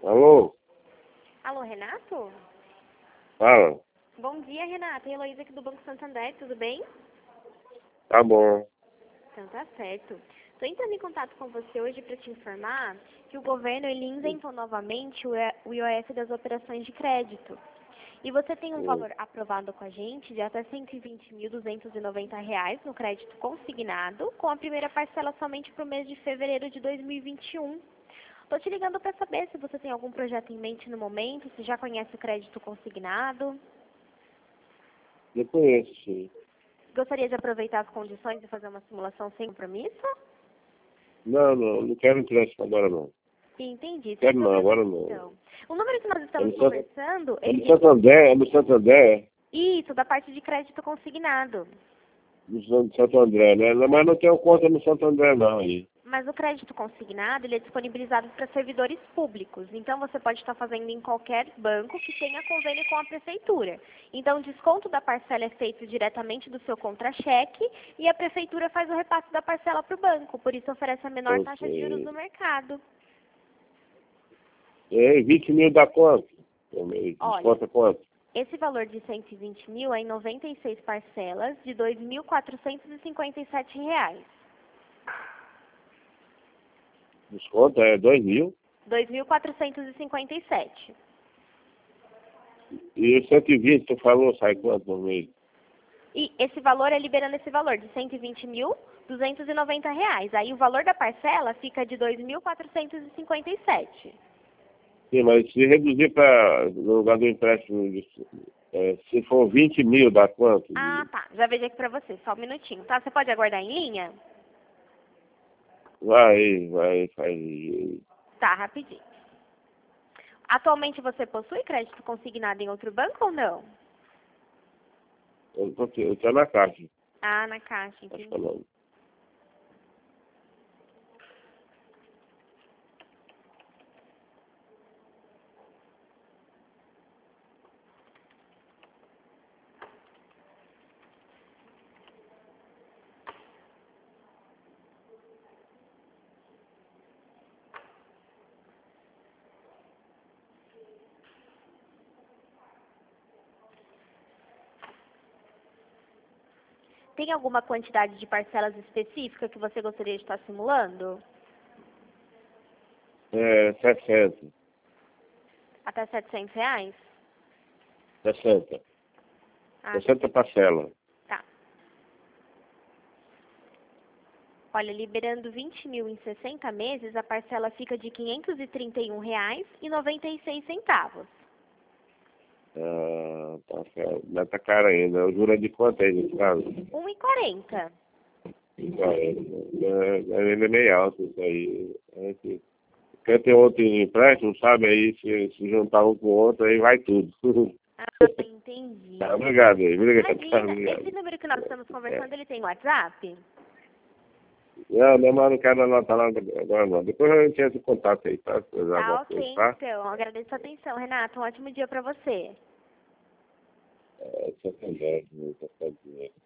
Alô? Alô, Renato? Fala. Bom dia, Renato. Heloísa aqui do Banco Santander, tudo bem? Tá bom. Então tá certo. Estou entrando em contato com você hoje para te informar que o governo ele isentou novamente o IOF das operações de crédito. E você tem um valor aprovado com a gente de até R$ 120.290 no crédito consignado, com a primeira parcela somente para o mês de fevereiro de 2021. Estou te ligando para saber se você tem algum projeto em mente no momento, se já conhece o crédito consignado. Eu conheço, sim. Gostaria de aproveitar as condições e fazer uma simulação sem compromisso? Não quero empréstimo agora não. Entendi. Quero não, agora não. Então, o número que nós É estamos no conversando, é no Santander, é no Santander. Isso, da parte de crédito consignado. No Santo André, né? Mas não tenho conta no Santo André não aí. Mas o crédito consignado, ele é disponibilizado para servidores públicos. Então, você pode estar fazendo em qualquer banco que tenha convênio com a prefeitura. Então, o desconto da parcela é feito diretamente do seu contra-cheque e a prefeitura faz o repasse da parcela para o banco. Por isso, oferece a menor taxa de juros do mercado. É, 20 mil dá quanto? Olha, Desconta quanto? esse valor de 120 mil é em 96 parcelas de R$ 2.457. Desconto é 2 mil. 2.457. E o 120 tu falou, sai quanto por mês? E esse valor é liberando esse valor de R$ 120.290. Aí o valor da parcela fica de 2.457. Sim, mas se reduzir para no lugar do empréstimo, se for 20 mil, dá quanto? Ah, tá. Já vejo aqui pra você. Só um minutinho, tá? Você pode aguardar em linha? Vai. Tá, rapidinho. Atualmente você possui crédito consignado em outro banco ou não? Eu tô na caixa, Ah, na Caixa, tá entendi. falando. Tem alguma quantidade de parcelas específica que você gostaria de estar simulando? É 60. Até R$ 700? 60. Ah, 60 parcela. tá. Olha, liberando 20 mil em 60 meses, a parcela fica de R$ 531,96. Ah, tá certo. Mas tá caro ainda. O juro é de quanto aí nesse caso? 1,40. Ainda é meio alto isso aí. Quer ter outro empréstimo, sabe? Aí se juntar um com o outro, aí vai tudo. Ah, entendi. Tá, obrigado aí. Obrigado. Imagina, Obrigado. esse número que nós estamos conversando, ele tem WhatsApp? Não, mas não quero anotar nada agora não. Depois a gente entra em contato aí, tá? Se precisar Tá, alguma ok, coisa, tá? então. Agradeço a atenção, Renato. Um ótimo dia pra você. Santander, tá